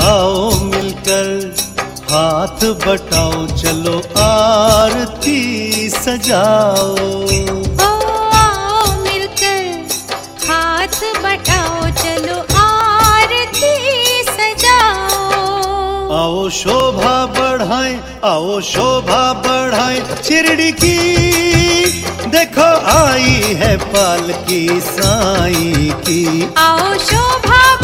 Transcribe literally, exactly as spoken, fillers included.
आओ मिलकर हाथ बटाओ, चलो आरती सजाओ। ओ आओ मिलकर हाथ बटाओ, चलो आरती सजाओ। आओ शोभा बढ़ाएं, आओ शोभा बढ़ाएं शिरडी की, देखो आई है पालकी साईं की। आओ शोभा